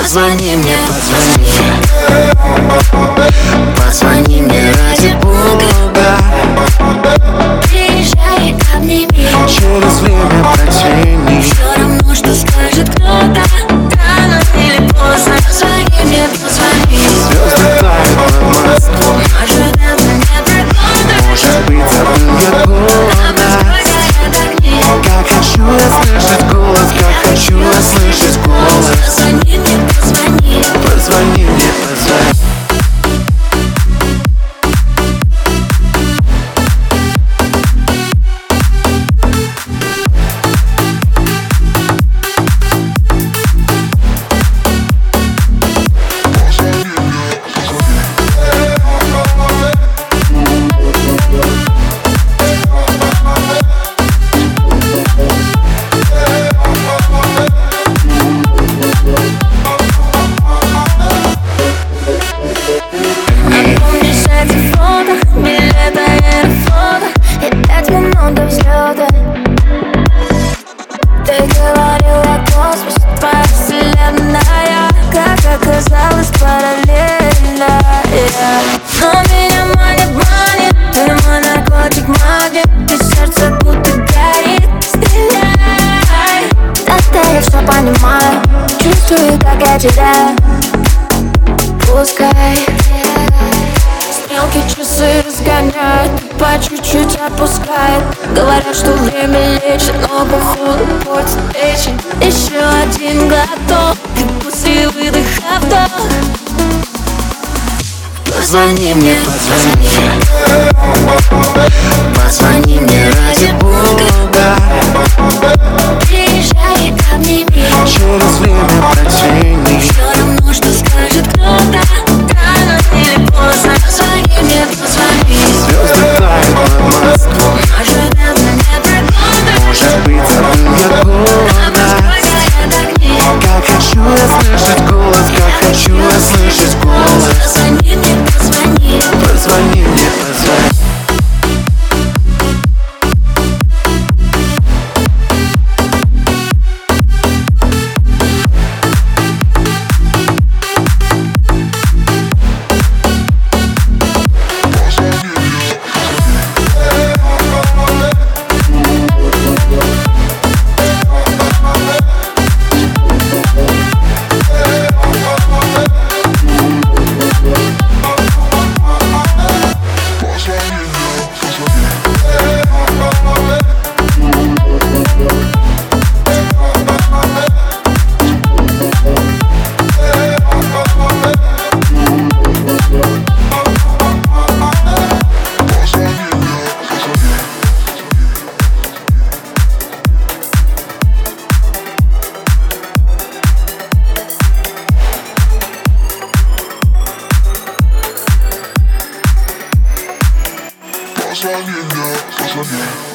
Позвони мне, позвони мне ради Бога. Приезжай, обними, Через время протяни. все равно, что скажет кто-то, рано или поздно. Позвони мне, позвони. Звезды тают над Москвой. Может, это не погода, Может быть, забыл я года. сгорят огни. Как хочу я слышать голос, как хочу я слышать голос. Позвони мне, позвони. Позвони мне, позвони. Помнишь эти фото, билеты аэрофлота и 5 минут до взлета. Ты говорила, космос твоя вселенная, как оказалось, параллельно. Но меня манит, ты мой наркотик, магнит, и сердце будто горит. Стреляй, тогда я все понимаю, чувствую, как я теряю. Пускай стрелки часы разгоняют, по чуть-чуть опускает. Говорят, что время лечит, но походу портит печень. Еще один глоток, и после выдоха вдох. Позвони мне, позвони мне ради Бога. Приезжай, обними, Через время протяни. все равно, что скажет кто-то, рано или поздно. Позвони мне, позвони. Звезды тают над Москвой. Может, это не погода, Может быть, забыл я года. сгорят огни. Как хочу я слышать голос, как хочу я слышать голос. Позвони мне, позвони. Позвони мне, позвони. Позвони мне, позвони.